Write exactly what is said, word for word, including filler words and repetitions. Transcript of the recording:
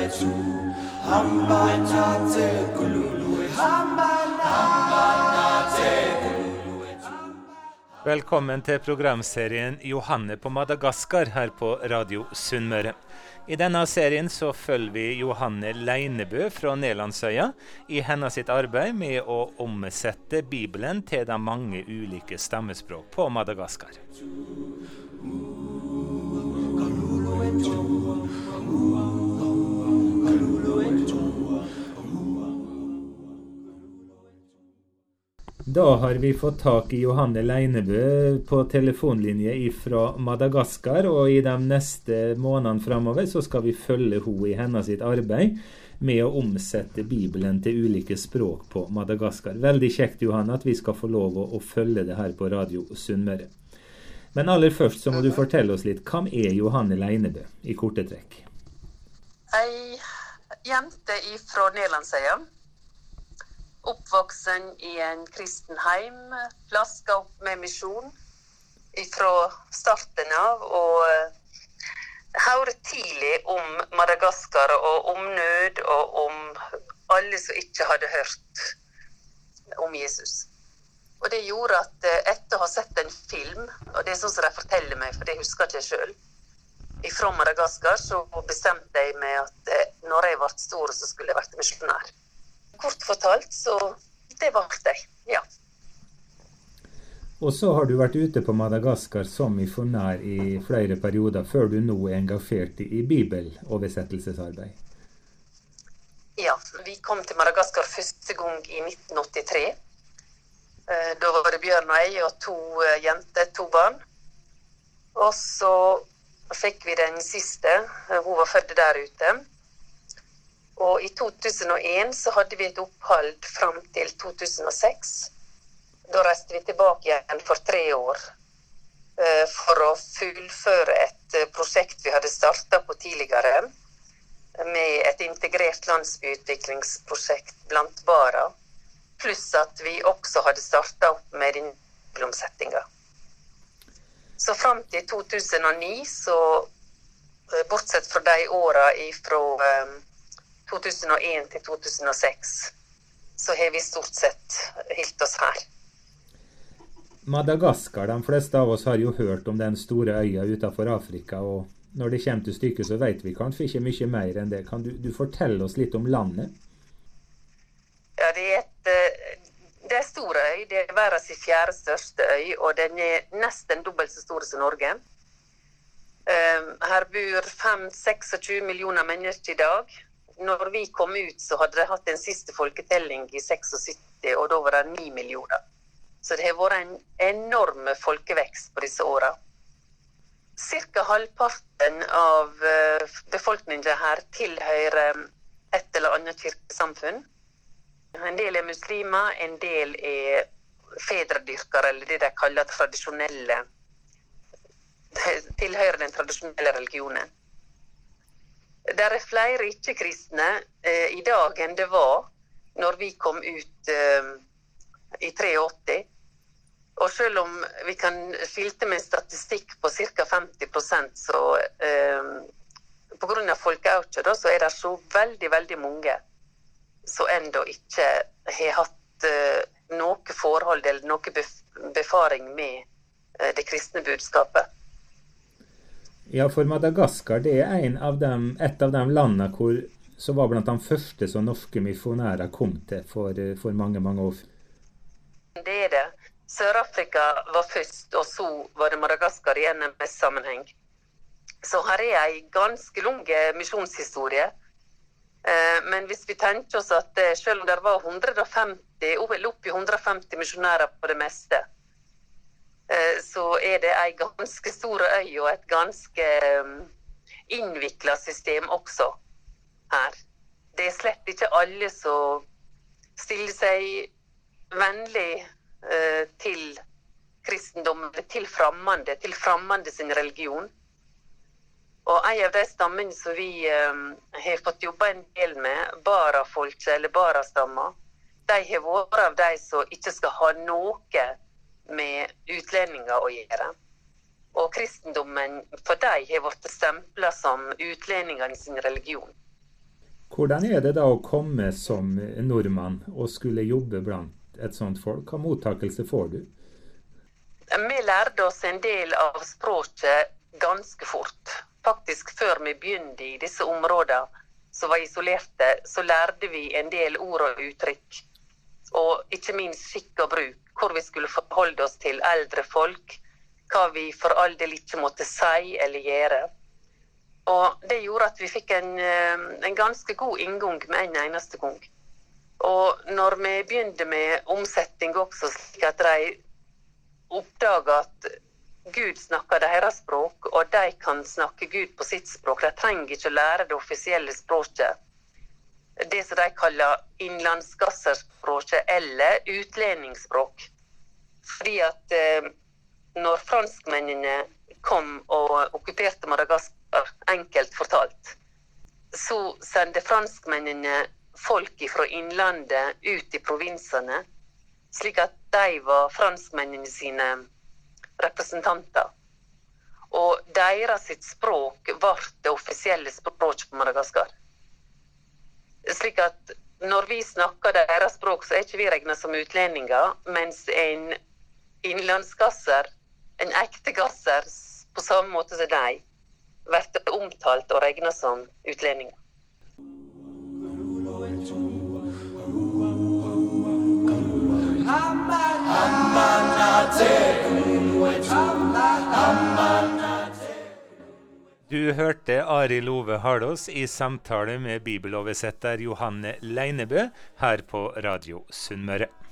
wetu hamba nate kululu wetu hamba nate kululu wetu. Velkommen til programserien Johanne på Madagaskar her på Radio Sunnmøre. I denne serien så følger vi Johanne Leinebø fra Nederlandsøya i hennes sitt arbeid med å omsette Bibelen til de mange ulike stammespråk på Madagaskar. Da har vi fått tak i Johanne Leinebø på telefonlinje fra Madagaskar, og i de neste månedene fremover så skal vi følge henne i hennes sitt arbeid med å omsette Bibelen til ulike språk på Madagaskar. Veldig kjekt, Johanne, at vi skal få lov å, å følge det her på Radio Sunnmøre. Men aller først så må du fortelle oss litt, hvem er Johanne Leinebø i korte trekk? Ei jente fra Nederlandsøya. Oppvoksen i en kristen heim, flaska opp med misjon fra starten av, og hørte tidlig om Madagaskar og om nød og om alle som ikke hadde hørt om Jesus. Og det gjorde at etter å ha sett en film, og det er sånn som de forteller meg, for det husker ikke jeg selv, fra Madagaskar så bestemte jeg meg at når jeg ble stor så skulle jeg vært misjonær. Kort fortalt, så det var det, ja. Og så har du vært ute på Madagaskar som misjonær i flere perioder, før du nå er engasjert i bibeloversettelsesarbeid. Ja, vi kom til Madagaskar første gang i nitten åttitre. Da var det Bjørn og jeg og to jenter, to barn. Og så fikk vi den siste, hun var født der ute. Og i to tusen og en så hadde vi et opphold frem til to tusen og seks. Da reiste vi tilbake igjen for tre år for å fullføre et prosjekt vi hadde startet på tidligere, med et integrert landsbyutviklingsprosjekt blant Bara, pluss at vi også hadde startet opp med den bibelomsettinga. Så frem til to tusen og ni, så bortsett fra de årene fra to tusen og en til to tusen og seks, så har vi stort sett holdt oss her. Madagaskar, de fleste av oss har jo hørt om den store øya utenfor Afrika, og når det kommer til stykket så vet vi kanskje ikke mye mer enn det. Kan du, du fortelle oss litt om landet? Ja, det er et det er stor øy, det er verdens fjerde største øy, og den er nesten dobbelt så stor som Norge. Her bor fem til tjueseks millioner mennesker i dag. Når vi kom ut så hadde de hatt en siste folketelling i syttiseks, og da var det ni millioner. Så det har vært en enorm folkevekst på disse årene. Cirka halvparten av befolkningen her tilhører et eller annet kirkesamfunn. En del er muslimer, en del er fedredyrkere, eller det de kaller tradisjonelle, tilhører den tradisjonelle religionen. Det er flere ikke-kristne eh, i dag enn det var når vi kom ut eh, i åttitre. Og selv om vi kan skilte med statistikk på ca. femti prosent, så eh, på grunn av folkeauket, så er det så veldig, veldig mange som enda ikke har hatt eh, noe forhold eller noe bef- befaring med eh, det kristne budskapet. Ja, for Madagaskar, det er en av dem, et av de landene hvor, som var blant de første som norske misjonærer kom til for, for mange, mange år. Det er det. Sør-Afrika var først, og så var det Madagaskar i N M S-sammenheng. Så her er en ganske lang misjonshistorie. Men hvis vi tenker oss at selv om det var hundre og femti, eller opp i hundre og femti misjonærer på det meste, så er det en ganske stor øy og et ganske innviklet system også her. Det er slett ikke alle som stiller seg vennlig eh, til kristendom, til fremmede, til fremmede sin religion. Og en av de stammene som vi eh, har fått jobbe en del med, Bara-folk eller Bara-stammer, de har vært av de som ikke skal ha noe med utlendinger å gjøre. Og kristendommen for dem har vært stemplet som utlendingene i sin religion. Hvordan er det da å komme som nordmann og skulle jobbe blant et sånt folk? Hva mottakelse får du? Vi lærte oss en del av språket ganske fort. Faktisk før vi begynte i disse områdene som var isolerte, så lærte vi en del ord og uttrykk. Og ikke minst skikk og bruk, hvor vi skulle forholde oss til eldre folk, hva vi for all del ikke måtte si eller gjøre. Og det gjorde at vi fikk en, en ganske god inngang med en eneste gang. Og når vi begynte med omsetning også, slik at de oppdaget at Gud snakker deres språk, og de kan snakke Gud på sitt språk. De trenger ikke å lære det offisielle språket. Det som de kaller innlandsgasserspråket eller utlendingsspråk. Fordi at eh, når franskmennene kom og okkuperte Madagaskar, enkelt fortalt, så sendte franskmennene folk fra innlandet ut i provinsene, slik at de var franskmennene sine representanter. Og deres sitt språk var det offisielle språk på Madagaskar. Slik at når vi snakker deres språk, så er ikke vi regnet som utlendinger, mens en innlandsgasser, en ekte gasser, på samme måte som de, blir omtalt og regnet som utlendinger. Du hørte Ari Love Hardås i samtale med bibeloversetter Johanne Leinebø her på Radio Sunnmøre.